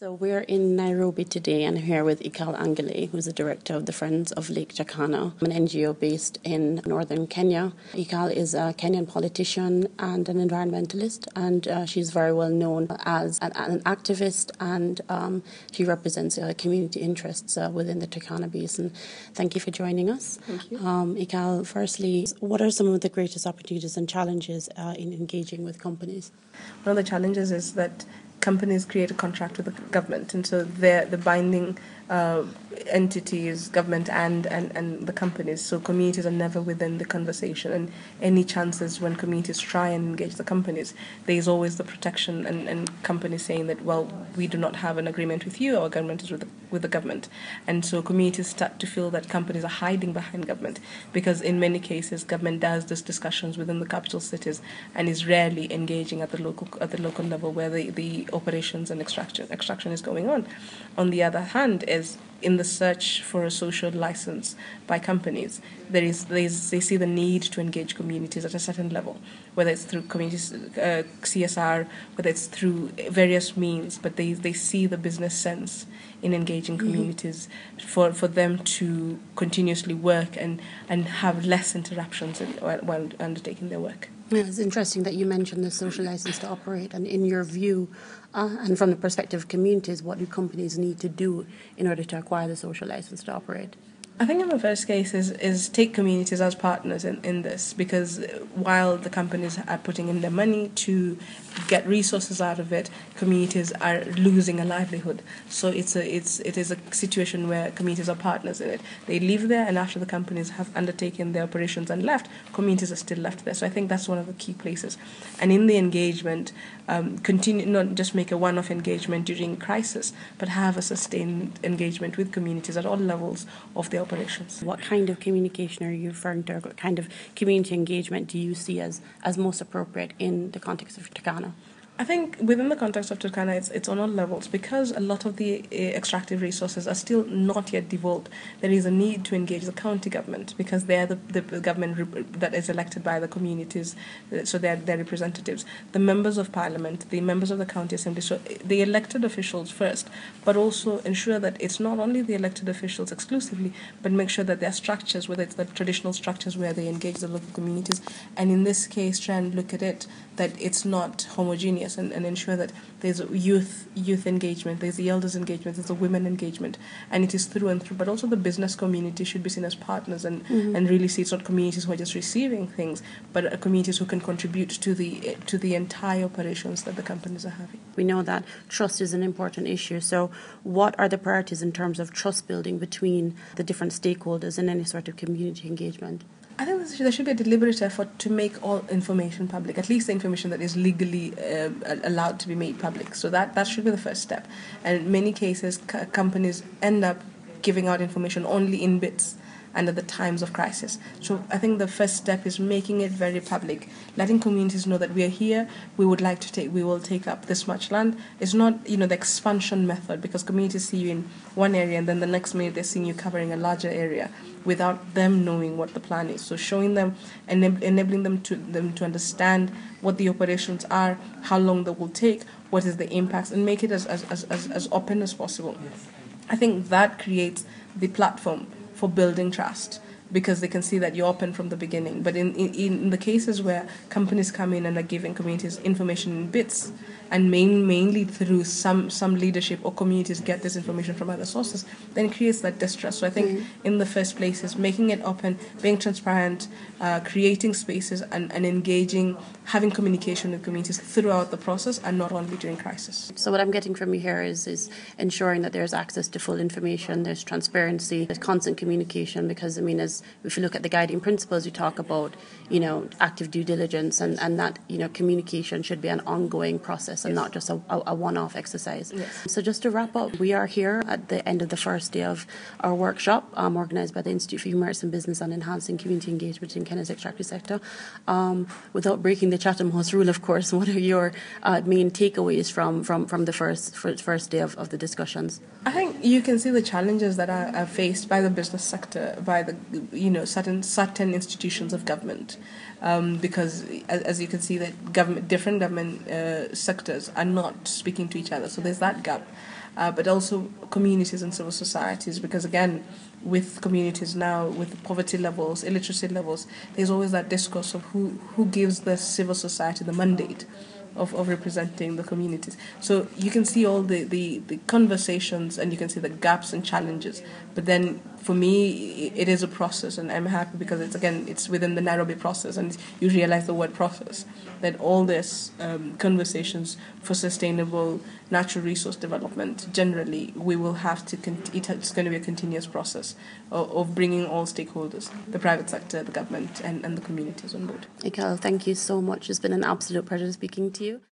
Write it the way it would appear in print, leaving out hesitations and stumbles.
So we're in Nairobi today and here with Ikal Angele, who's the director of the Friends of Lake Turkana, an NGO based in northern Kenya. Ikal is a Kenyan politician and an environmentalist, and she's very well known as an activist, and she represents community interests within the Turkana Basin. Thank you for joining us. Thank you. Ikal, firstly, what are some of the greatest opportunities and challenges in engaging with companies? One of the challenges is that companies create a contract with the government, and so they're the binding entities, government and the companies. So communities are never within the conversation, and any chances when communities try and engage the companies, there is always the protection and companies saying that, well, we do not have an agreement with you, our government is with the government. And so communities start to feel that companies are hiding behind government, because in many cases government does these discussions within the capital cities and is rarely engaging at the local level where the operations and extraction is going on. On the other hand, is in the search for a social license by companies, they see the need to engage communities at a certain level, whether it's through communities, CSR, whether it's through various means, but they see the business sense in engaging communities for them to continuously work and have less interruptions while undertaking their work. Yeah, it's interesting that you mentioned the social license to operate, and in your view, and from the perspective of communities, what do companies need to do in order to acquire the social license to operate? I think in the first case is take communities as partners in this, because while the companies are putting in their money to get resources out of it, communities are losing a livelihood. So it is a situation where communities are partners in it. They live there, and after the companies have undertaken their operations and left, communities are still left there. So I think that's one of the key places. And in the engagement, continue, not just make a one-off engagement during crisis, but have a sustained engagement with communities at all levels of their operations. What kind of communication are you referring to? What kind of community engagement do you see as most appropriate in the context of Turkana? I think within the context of Turkana, it's on all levels, because a lot of the extractive resources are still not yet devolved. There is a need to engage the county government, because they are the government that is elected by the communities, so they're representatives. The members of parliament, the members of the county assembly, so the elected officials first, but also ensure that it's not only the elected officials exclusively, but make sure that there are structures, whether it's the traditional structures where they engage the local communities, and in this case try and look at it that it's not homogeneous, and ensure that there's youth engagement, there's the elders engagement, there's the women engagement, and it is through and through. But also the business community should be seen as partners, and really see it's not communities who are just receiving things, but communities who can contribute to the entire operations that the companies are having. We know that trust is an important issue. So what are the priorities in terms of trust building between the different stakeholders in any sort of community engagement? I think there should be a deliberate effort to make all information public, at least the information that is legally allowed to be made public. So that should be the first step. And in many cases, companies end up giving out information only in bits and at the times of crisis. So I think the first step is making it very public, letting communities know that we are here, we will take up this much land. It's not, the expansion method, because communities see you in one area and then the next minute they're seeing you covering a larger area without them knowing what the plan is. So showing them, enabling them to understand what the operations are, how long they will take, what is the impacts, and make it as open as possible. I think that creates the platform for building trust, because they can see that you're open from the beginning. But in the cases where companies come in and are giving communities information in bits, and mainly through some leadership or communities get this information from other sources, then it creates that distrust. So I think in the first place is making it open, being transparent, creating spaces and engaging, having communication with communities throughout the process and not only during crisis. So what I'm getting from you here is ensuring that there's access to full information, there's transparency, there's constant communication, because if you look at the guiding principles, you talk about, active due diligence, and that, communication should be an ongoing process and not just a one-off exercise. Yes. So just to wrap up, we are here at the end of the first day of our workshop, organised by the Institute for Human Rights and Business on Enhancing Community Engagement in Kenya's extractive sector. Without breaking the Chatham House rule, of course, what are your main takeaways from the first day of the discussions? I think you can see the challenges that are faced by the business sector, by the certain institutions of government, because as you can see that different government sectors are not speaking to each other. So there's that gap. but also communities and civil societies, because again, with communities now, with poverty levels, illiteracy levels, there's always that discourse of who gives the civil society the mandate of representing the communities. So you can see all the conversations, and you can see the gaps and challenges. But then for me, it is a process, and I'm happy because it's within the Nairobi process, and you realize the word process, that all this conversations for sustainable natural resource development, generally, we will have to, it's going to be a continuous process of bringing all stakeholders, the private sector, the government, and the communities on board. Ikal, thank you so much. It's been an absolute pleasure speaking to you.